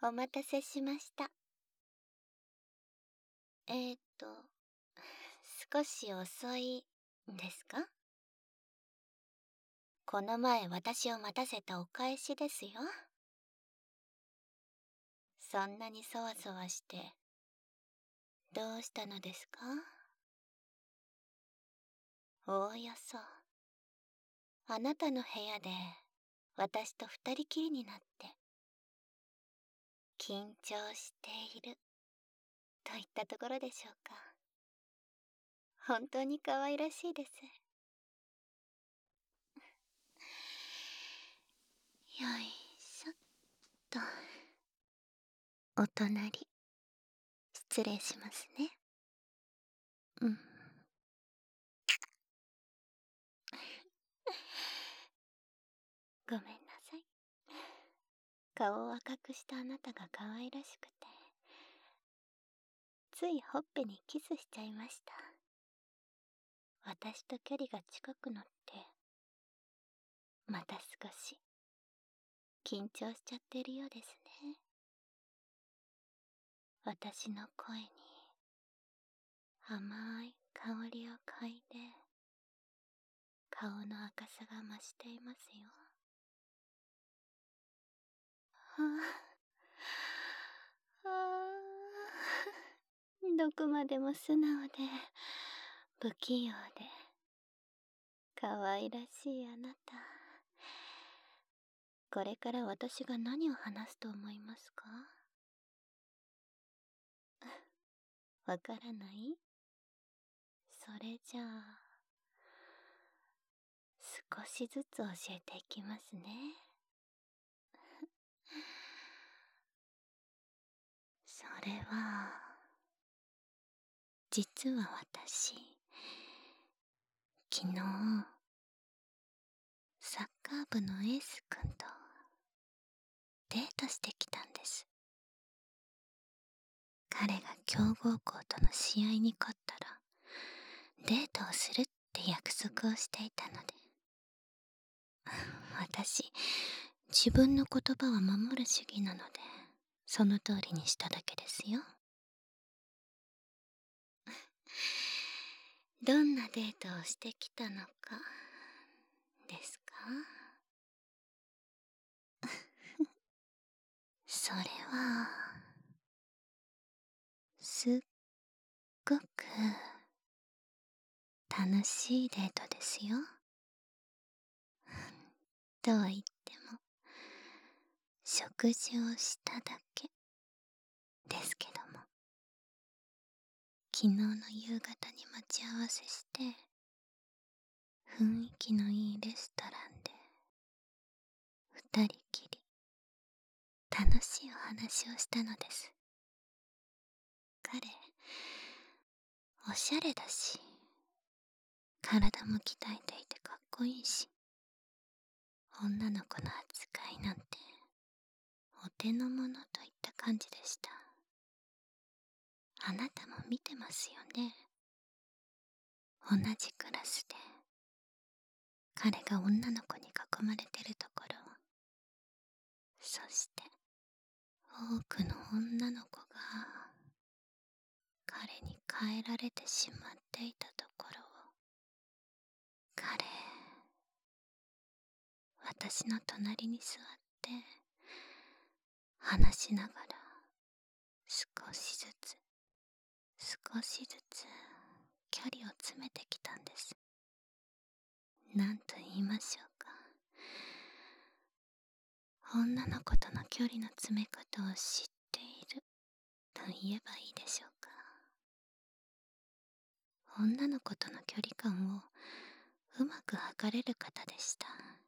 お待たせしました。少し遅いですか？この前私を待たせたお返しですよ。そんなにそわそわしてどうしたのですか？おおよそあなたの部屋で私と二人きりになって緊張しているといったところでしょうか。本当に可愛らしいです。よいしょっと。お隣失礼しますね。ごめんなさい。顔を赤くしたあなたが可愛らしくて、ついほっぺにキスしちゃいました。私と距離が近くなって、また少し緊張しちゃってるようですね。私の声に甘い香りを嗅いで、顔の赤さが増していますよ。どこまでも素直で不器用で可愛らしいあなた。これから私が何を話すと思いますか？わからない？それじゃあ少しずつ教えていきますね。それは実は私、昨日サッカー部のエースくんとデートしてきたんです。彼が強豪校との試合に勝ったらデートをするって約束をしていたので、私自分の言葉は守る主義なのでその通りにしただけですよ。どんなデートをしてきたのかですか？それはすっごく楽しいデートですよ。とは言っても食事をしただけですけども、昨日の夕方に待ち合わせして雰囲気のいいレストランで二人きり楽しいお話をしたのです。彼おしゃれだし、体も鍛えていてかっこいいし、女の子の扱いなんてお手の物といった感じでした。あなたも見てますよね。同じクラスで彼が女の子に囲まれてるところを、そして多くの女の子が彼に変えられてしまっていたところを、彼私の隣に座って話しながら少しずつ少しずつ距離を詰めてきたんです。なんと言いましょうか、女の子との距離の詰め方を知っていると言えばいいでしょうか。女の子との距離感をうまく測れる方でした。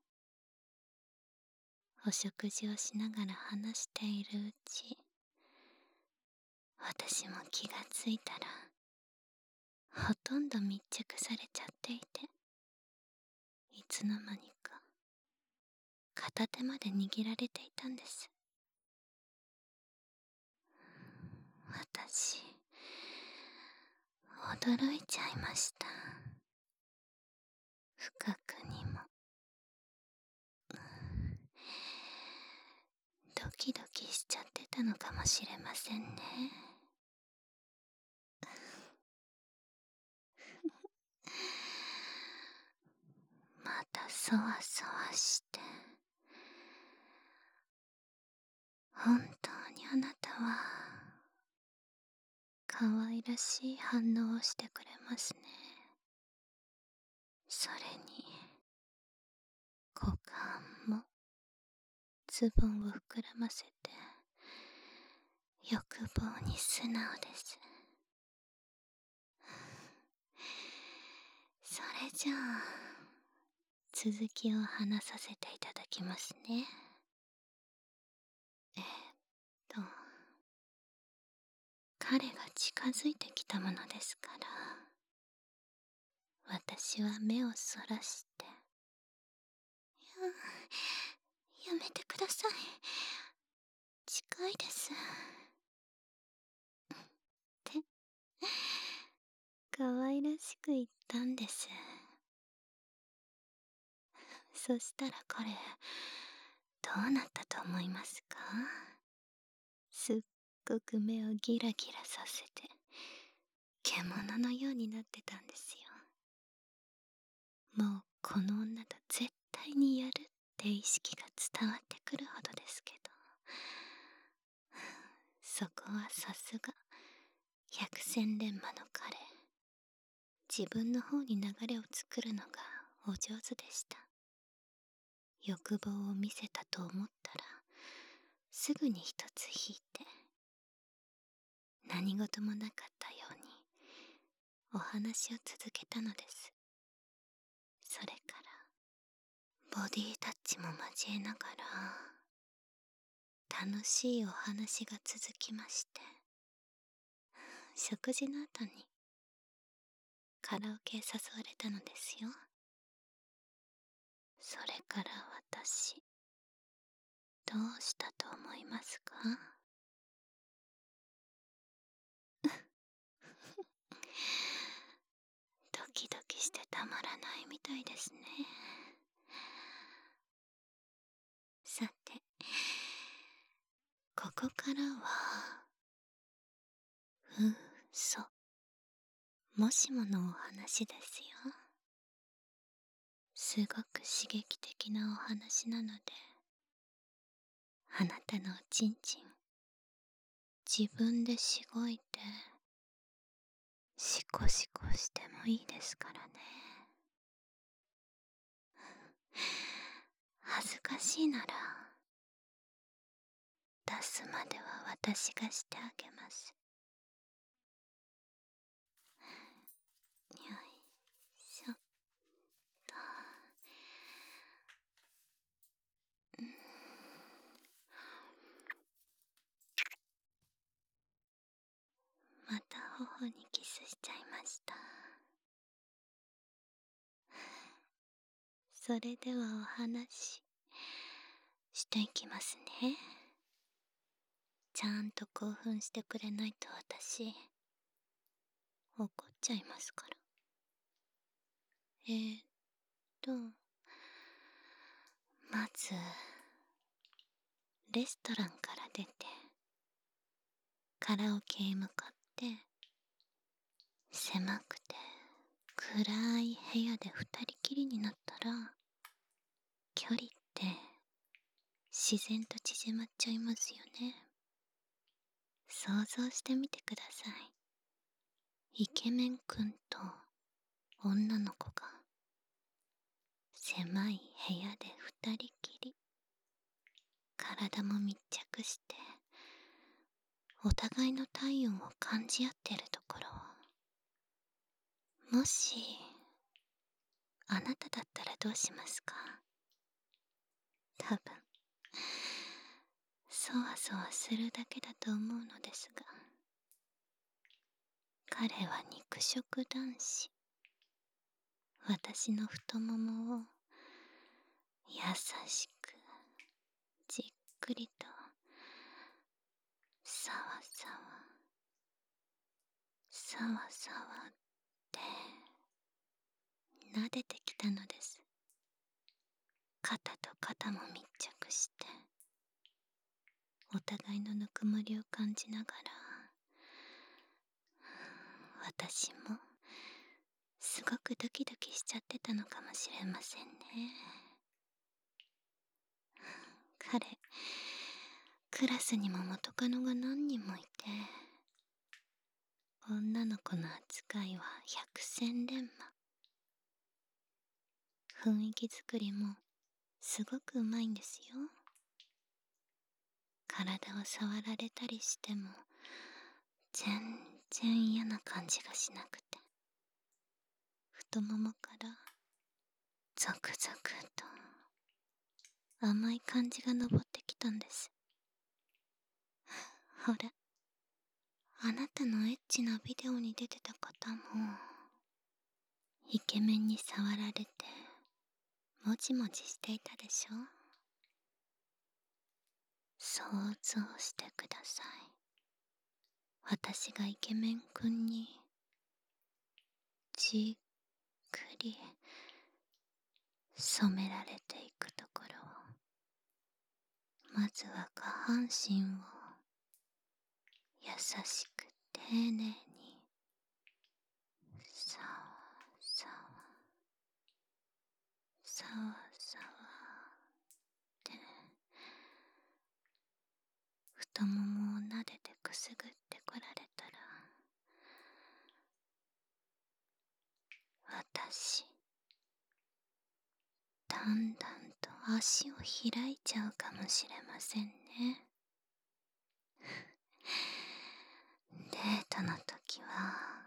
お食事をしながら話しているうち、私も気がついたらほとんど密着されちゃっていて、いつの間にか片手まで握られていたんです。私驚いちゃいました。深くにもドキドキしちゃってたのかもしれませんね。またそわそわして、本当にあなたは可愛らしい反応をしてくれますね。それに股間もズボンを膨らませて欲望に素直です。それじゃあ続きを話させていただきますね。と彼が近づいてきたものですから、私は目をそらして、やめてください、近いですって可愛らしく言ったんです。そしたら彼どうなったと思いますか？すっごく目をギラギラさせて獣のようになってたんですよ。もうこの女と絶対にやるって意識が伝わってくるほどですけど、そこはさすが百戦錬磨の彼。自分の方に流れを作るのがお上手でした。欲望を見せたと思ったらすぐに一つ引いて、何事もなかったようにお話を続けたのです。それからボディタッチも交えながら楽しいお話が続きまして、食事の後にカラオケへ誘われたのですよ。それから私どうしたと思いますか？ドキドキしてたまらないみたいですね。さて、ここからは嘘もしものお話ですよ。すごく刺激的なお話なので、あなたのおちんちん自分でしごいてシコシコしてもいいですからね。恥ずかしいなら出すまでは私がしてあげます。よいしょっと。また頬にキスしちゃいました。それではお話していきますね。ちゃんと興奮してくれないと私怒っちゃいますから。まずレストランから出てカラオケへ向かって、狭くて暗い部屋で二人きりになったら距離って自然と縮まっちゃいますよね。想像してみてください。イケメンくんと女の子が狭い部屋で二人きり、体も密着してお互いの体温を感じ合ってるところを、もしあなただったらどうしますか？多分そわそわするだけだと思うのですが、彼は肉食男子。私の太ももを優しくじっくりとさわさわさわさわって撫でてきたのです。肩と肩も密着して互いのぬくもりを感じながら、私もすごくドキドキしちゃってたのかもしれませんね。彼、クラスにも元カノが何人もいて、女の子の扱いは百戦錬磨。雰囲気作りもすごくうまいんですよ。体を触られたりしても全然嫌な感じがしなくて、太ももからゾクゾクと甘い感じが昇ってきたんです。ほら、あなたのエッチなビデオに出てた方もイケメンに触られてもじもじしていたでしょ。想像してください。私がイケメンくんにじっくり染められていくところを、まずは下半身を優しく丁寧にさわさわさわさわって太ももを撫でてくすぐってこられたら、私だんだんと足を開いちゃうかもしれませんね。デートの時は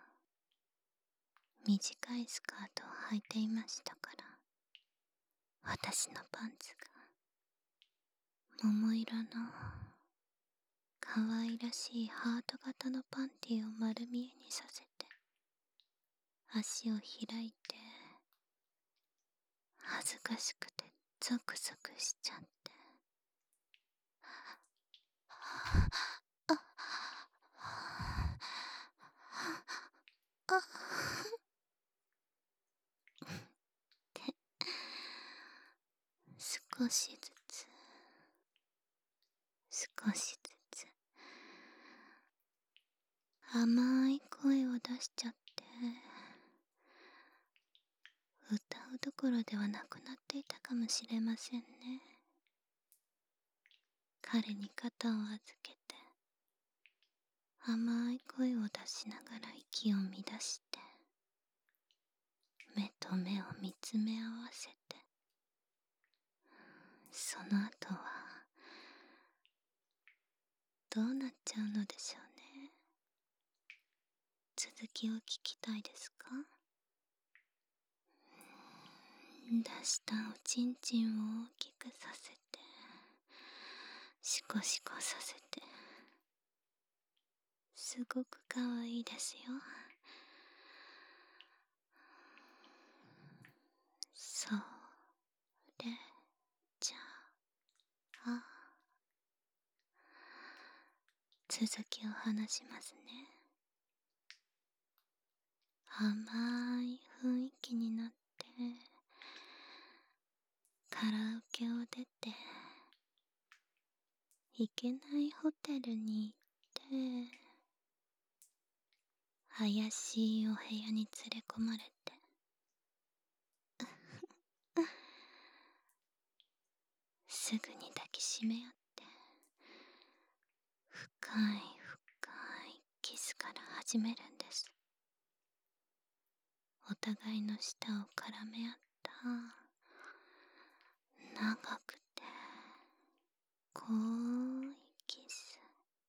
短いスカートを履いていましたから、私のパンツが桃色の可愛らしいハート型のパンティを丸見えにさせて、足を開いて恥ずかしくてゾクゾクしちゃって、あああって少しずつ少しずつ甘い声を出しちゃって、歌うどころではなくなっていたかもしれませんね。彼に肩を預けて甘い声を出しながら息を乱して、目と目を見つめ合わせて、その後はどうなっちゃうのでしょうね。続きを聞きたいですか？出したおちんちんを大きくさせて、シコシコさせて、すごくかわいいですよ。それじゃあ、続きを話しますね。甘い雰囲気になって、カラオケを出て、行けないホテルに行って、怪しいお部屋に連れ込まれて、すぐに抱きしめ合って、深い深いキスから始めるんです。お互いの舌を絡め合った長くて濃いキス。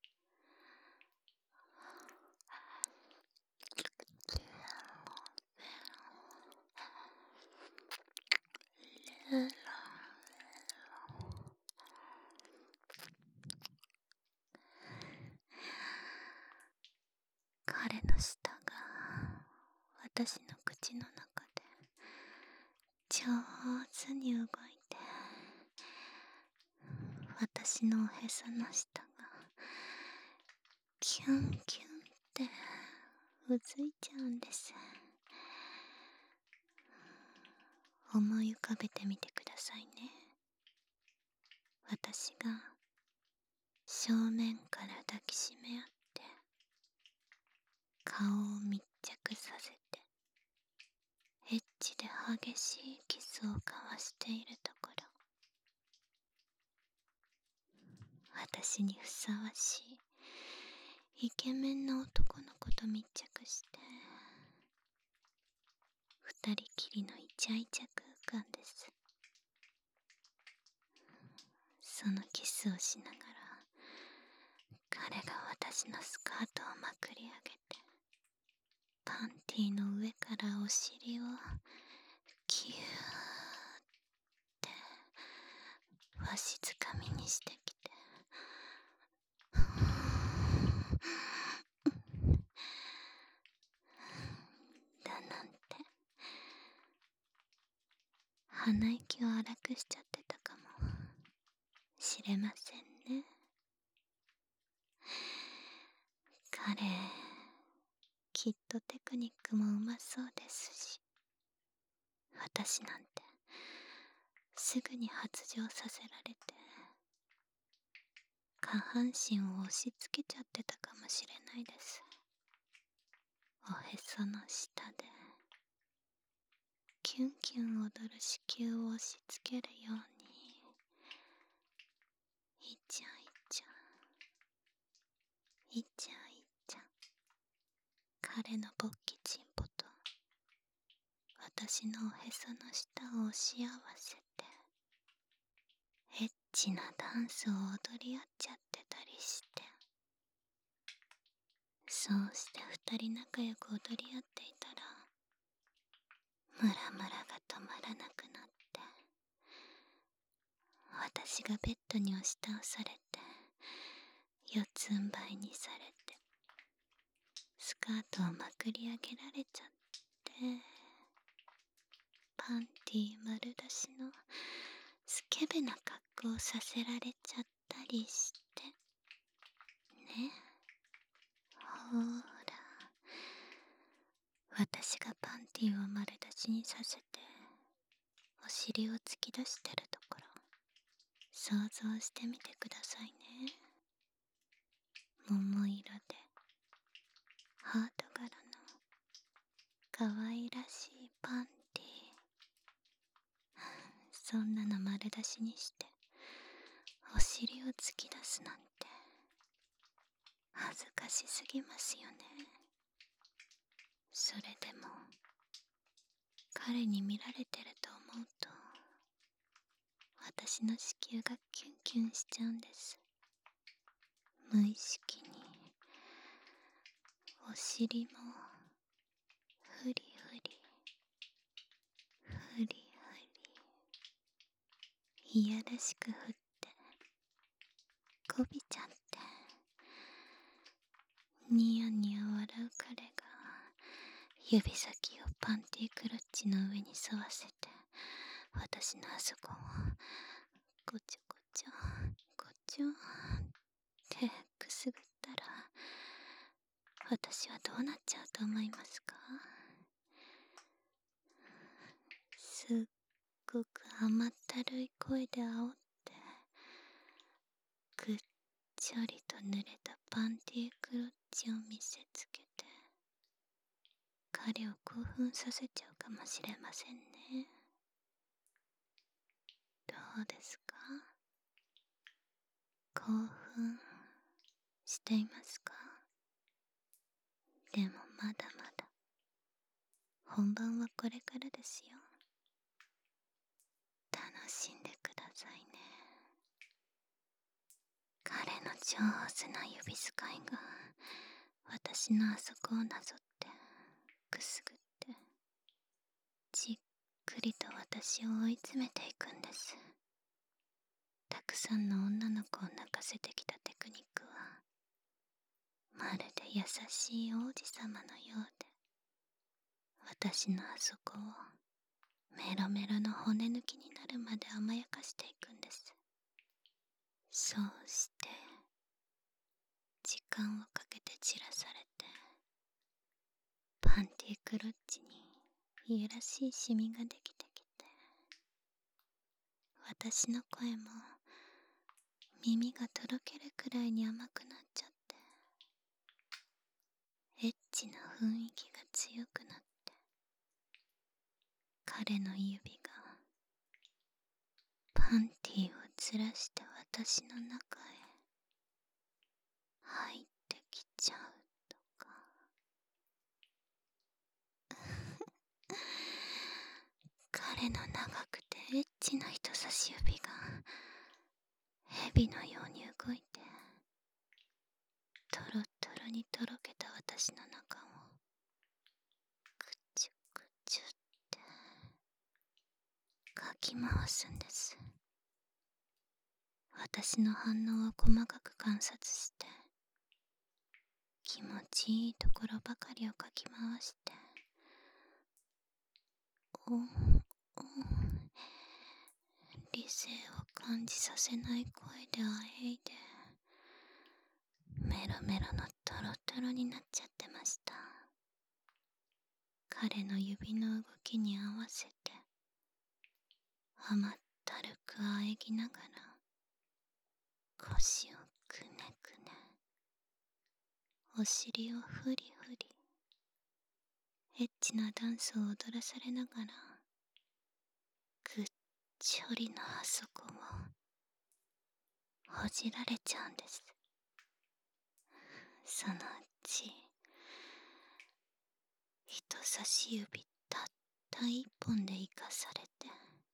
彼の舌が私の口の中で上手に動いて、私のおへその下がキュンキュンってうずいちゃうんです。思い浮かべてみてくださいね。私が正面から抱きしめ合って顔を密着させてエッチで激しいキスを交わしているところ、私にふさわしいイケメンな男の子と密着して二人きりのイチャイチャ空間です。そのキスをしながら彼が私のスカートをまくり上げてパンティの上からお尻をキューってわしづかみにしてきてだなんて鼻息を荒くしちゃってたかもしれませんね。彼きっとテクニックもうまそうですし、私なんてすぐに発情させられて下半身を押し付けちゃってたかもしれないです。おへその下でキュンキュン踊る子宮を押し付けるようにイチャイチャイチャイチャ、彼の勃起チンポと私のおへその下を押し合わせてエッチなダンスを踊り合っちゃってたりして、そうして二人仲良く踊り合っていたらムラムラが止まらなくなって、私がベッドに押し倒されて四つん這いにされてスカートをまくり上げられちゃって、パンティー丸出しのスケベな格好させられちゃったりしてね。ほーら、私がパンティーを丸出しにさせてお尻を突き出してるところ想像してみてくださいね。桃色でハート柄の可愛らしいパンティー、そんなの丸出しにしてお尻を突き出すなんて恥ずかしすぎますよね。それでも彼に見られてると思うと私の子宮がキュンキュンしちゃうんです。無意識にお尻もフリフリフリフリいやらしく振ってこびちゃってニヤニヤ笑う彼が指先をパンティークロッチの上に沿わせて私のあそこをこちょこちょこちょってくすぐったら私はどうなっちゃうと思いますか？すっごく甘ったるい声で煽ってぐっちょりと濡れたパンティークロッチを見せつけて彼を興奮させちゃうかもしれませんね。どうですか？興奮していますか？でもまだまだ本番はこれからですよ。楽しんでくださいね。彼の上手な指使いが私のあそこをなぞってくすぐってじっくりと私を追い詰めていくんです。たくさんの女の子を泣かせてきたテクニックはまるで優しい王子様のようで私のあそこをメロメロの骨抜きになるまで甘やかしていくんです。そうして時間をかけて散らされてパンティークロッチにいやらしいシミができてきて私の声も耳がとろけるくらいに甘くなっちゃって、エッチな雰囲気が強くなって、彼の指がパンティーをずらして私の中へ入ってきちゃうとか。彼の長くてエッチな人差し指が蛇のように動いて、トロトロにとろけた私の中をくちゅくちゅってかき回すんです。私の反応を細かく観察して、気持ちいいところばかりをかき回して、理性を感じさせない声であえいで、メロメロのトロトロになっちゃってました。彼の指の動きに合わせて甘ったるくあえぎながら、腰をくねくね、お尻をふりふり、エッチなダンスを踊らされながら、ぐっちょりのあそこをほじられちゃうんです。そのうち、人差し指たった一本で生かされて、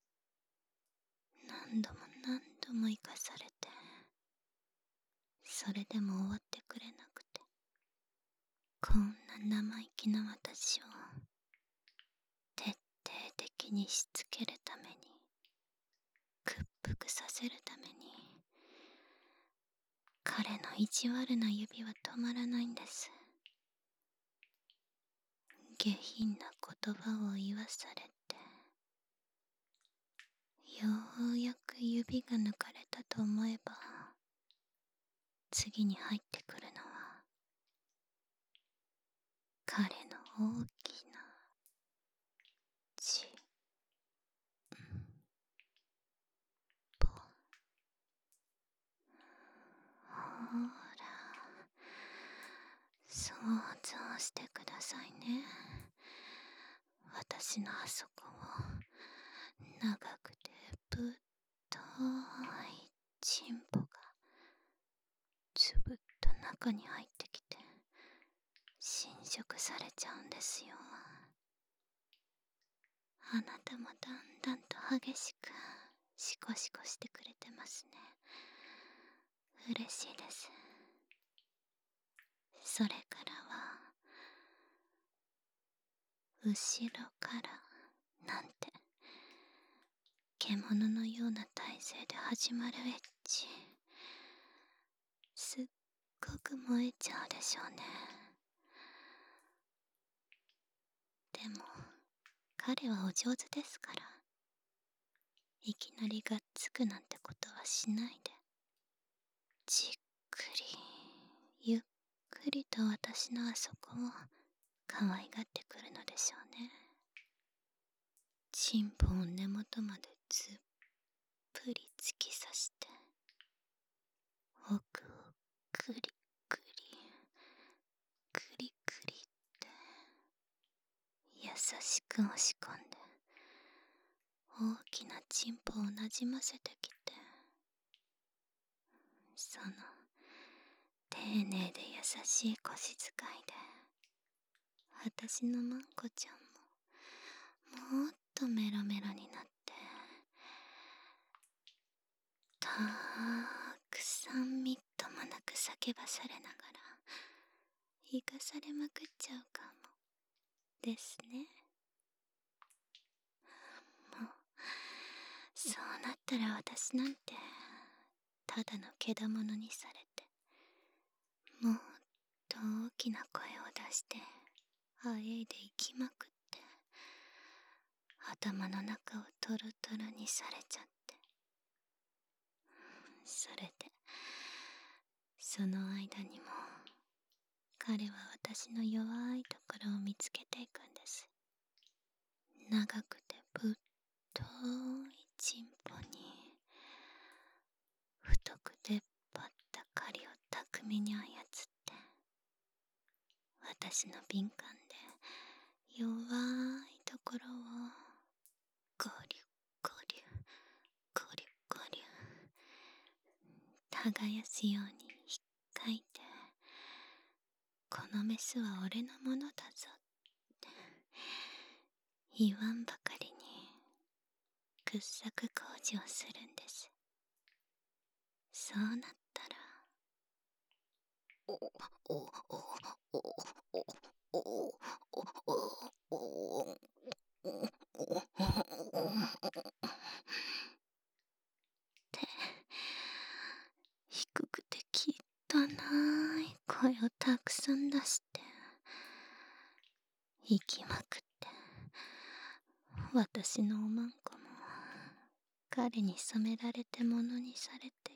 何度も何度も生かされて、それでも終わってくれなくて、こんな生意気な私を徹底的にしつけるために、屈服させるために、彼の意地悪な指は止まらないんです。下品な言葉を言わされて、ようやく指が抜かれたと思えば、次に入ってくるのは彼の大きなチンポ。ほら、想像してくださいね。私のあそこを長くてぶっといチンポがつぶっと中に入ってきて侵食されちゃうんですよ。あなたもだんだんと激しくシコシコしてくれてますね。嬉しいです。それからは後ろからなんて獣のような体勢で始まるエッチ、すっごく燃えちゃうでしょうね。でも彼はお上手ですから、いきなりがっつくなんてことはしないで、じっくりゆっくりと私のあそこを可愛がってくるのでしょうね。チンポを根元までずっぷり突き刺して、奥をクリクリクリクリって優しく押し込んで、大きなチンポをなじませてきて、その丁寧で優しい腰使いで、私のマンコちゃんももっとメロメロになって、たくさんみっともなく叫ばされながら生かされまくっちゃうかもですね。もうそうなったら私なんてただのけだものにされて、もっと大きな声を出してあえいで行きまくって、頭の中をトロトロにされちゃって、それでその間にも彼は私の弱いところを見つけていくんです。長くてぶっといチンポに太くて巧みに操って、私の敏感で弱いところをゴリュゴリュゴリュゴリュ耕すようにひっかいて、このメスは俺のものだぞって言わんばかりに掘削工事をするんです。そうなったら、おおおおおおおって低くて汚い声をたくさん出して息まくって、私のおまんこも彼に染められてものにされていって、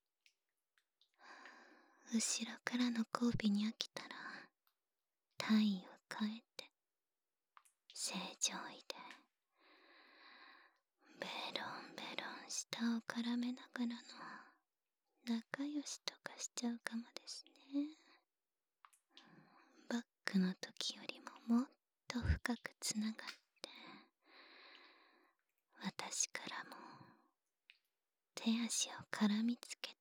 後ろからの交尾に飽きたら体位を変えて正常位でベロンベロン舌を絡めながらの仲良しとかしちゃうかもですね。バックの時よりももっと深くつながって、私からも手足を絡みつけて、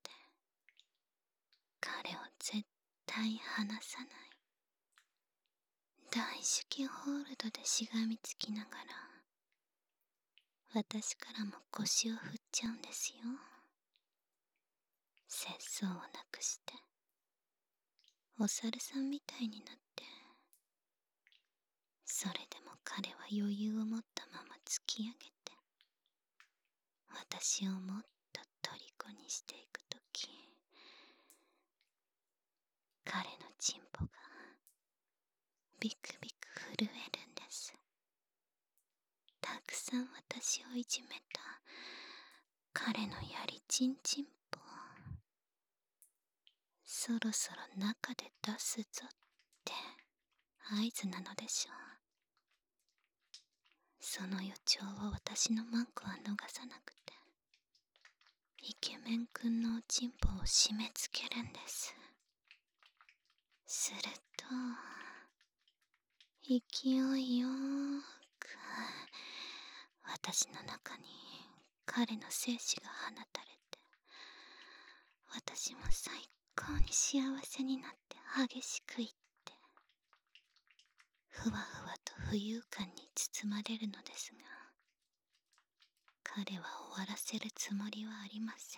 彼を絶対離さない大手記ホールドでしがみつきながら、私からも腰を振っちゃうんですよ。節操をなくしてお猿さんみたいになって、それでも彼は余裕を持ったまま突き上げて、私をもっと虜にしていくとき、彼のチンポがビクビク震えるんです。たくさん私をいじめた彼のやりちんチンポ、そろそろ中で出すぞって合図なのでしょう。その予兆を私のマンコは逃さなくて、イケメンくんのおちんぽを締め付けるんです。すると勢いよく私の中に彼の精子が放たれて、私も最高に幸せになって激しくいって、ふわふわと浮遊感に包まれるのですが、彼は終わらせるつもりはありません。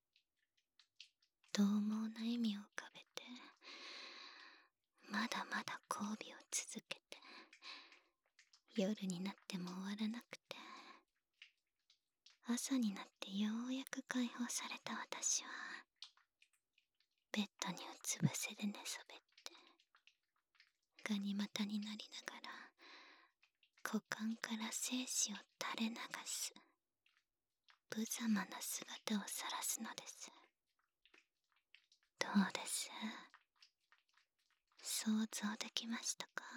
獰猛な笑みを浮かべて、まだまだ交尾を続けて、夜になっても終わらなくて、朝になってようやく解放された私は、ベッドにうつ伏せで寝そべって、ガニ股になりながら股間から精子を垂れ流す無様な姿を晒すのです。どうです？想像できましたか？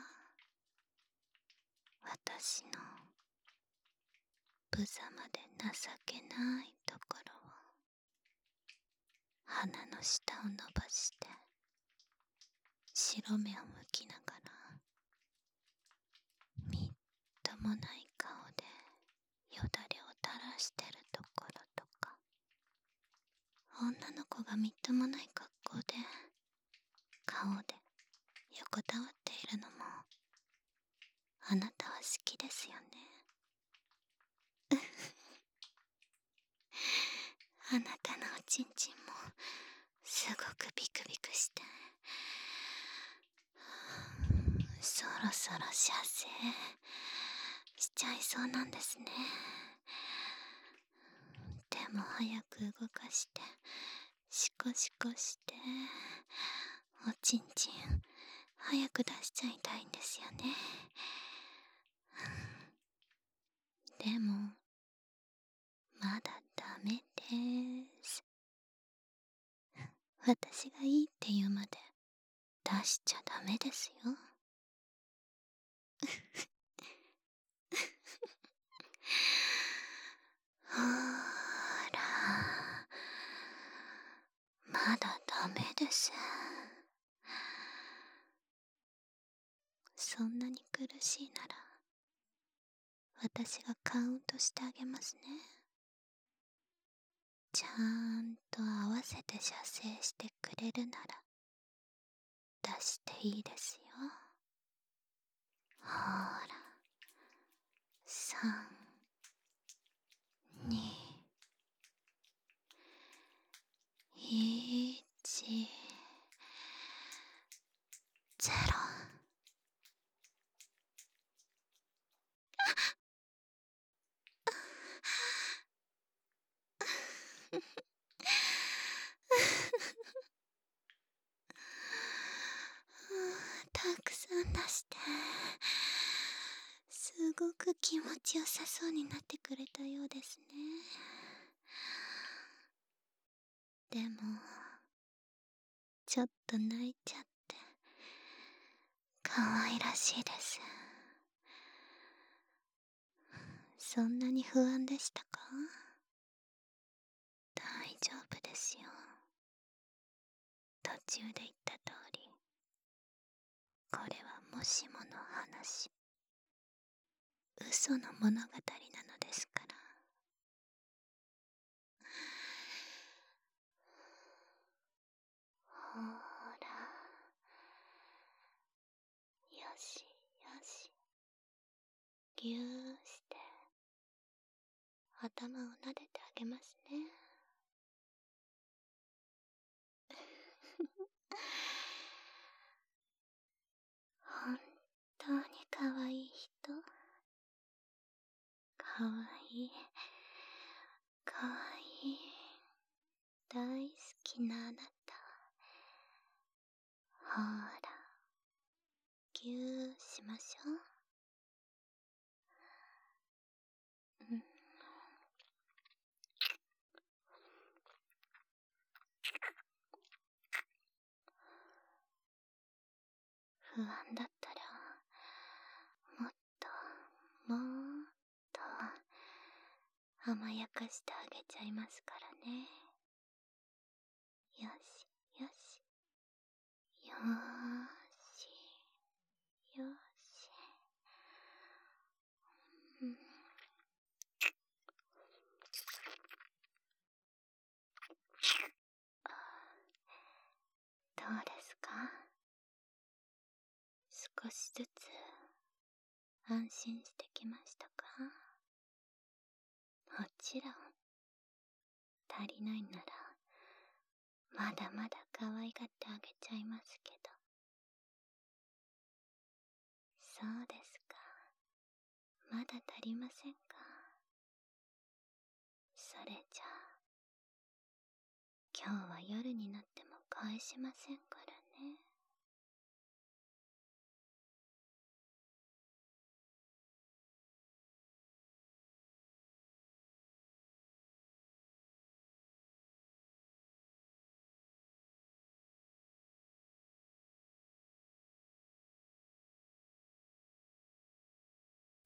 私の無様で情けないところを、鼻の下を伸ばして白目を向きながら、みっともない顔でよだれを垂らしてるところとか、女の子がみっともない格好で顔で横たわっているのもあなたは好きですよね。あなたのおちんちんもすごくビクビクして、そろそろ射精しちゃいそうなんですね。でも早く動かしてシコシコして、おちんちん早く出しちゃいたいんですよね。でもまだダメです。私がいいって言うまで出しちゃダメですよ。ほーら、まだダメです。そんなに苦しいなら私がカウントしてあげますね。ちゃんと合わせて射精してくれるなら出していいですよ。ほーら、3、2、1、0。たくさん出して、すごく気持ちよさそうになってくれたようですね。でもちょっと泣いちゃって可愛らしいです。そんなに不安でしたか？大丈夫ですよ。途中で言った通り、これはもしもの話、嘘の物語なのですから。ほーら、よしよし、ぎゅーして頭を撫でてあげますね。本当に可愛い人。可愛い可愛い、大好きなあなた。ほーら、ぎゅーしましょう。うん、不安だったらもっともっと甘やかしてあげちゃいますからね。よしよし、よーしよし、うん、どうですか？少しずつ安心してきましたか？もちろん足りないならまだまだ可愛がってあげちゃいますけど。そうですか。まだ足りませんか？それじゃあ今日は夜になっても返しませんか